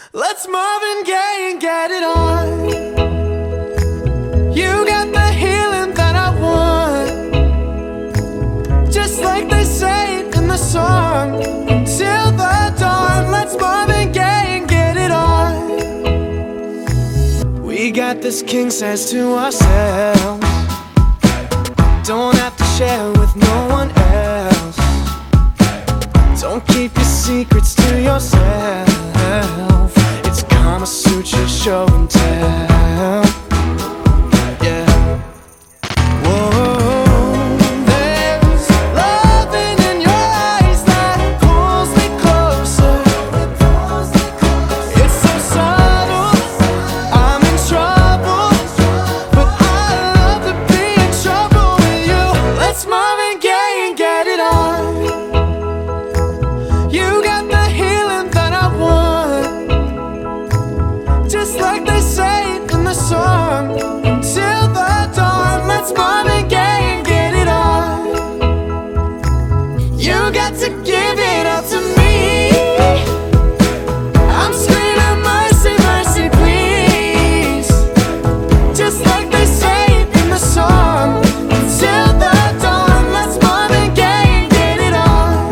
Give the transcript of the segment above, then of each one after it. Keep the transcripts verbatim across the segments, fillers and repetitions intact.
Let's Marvin Gaye and get it on. You got the healing that I want, just like they say it in the song. Until the dawn, let's Marvin Gaye and get it on. We got this king size to ourselves, don't have to share with no one else. Don't keep your secrets to yourself. It's Kama Sutra show and tell. Yeah. Whoa, there's loving in your eyes that pulls me closer. It's so subtle, I'm in trouble, but I love to be in trouble with you. Let's Marvin Gaye and get it on. You got the healing that I want, just like they say it in the song. Until the dawn, let's Marvin Gaye and get it on. You got to give it up to me. I'm screaming mercy, mercy, please, just like they say it in the song. Until the dawn, let's Marvin Gaye and get it on.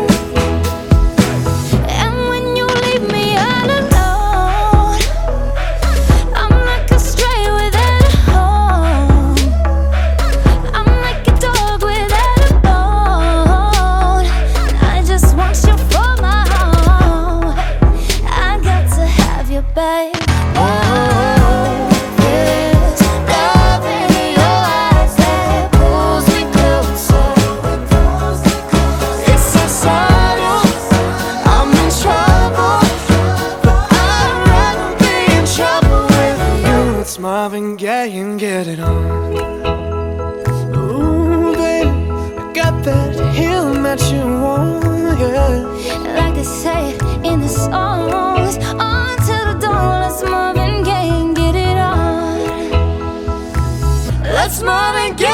And when you leave me all alone, I'm like a stray without a home. I'm like a dog without a bone. I just want you for my home. I got to have you, babe. Oh, there's loving in your eyes that pulls me closer. It's so subtle, I'm in trouble, but I'd rather be in trouble with you. It's Marvin Gaye and get it on. Ooh, baby, I got that healing that you want, yeah. Like they say in the songs, until the dawn, let's Marvin Gaye and get it on. Let's Marvin Gaye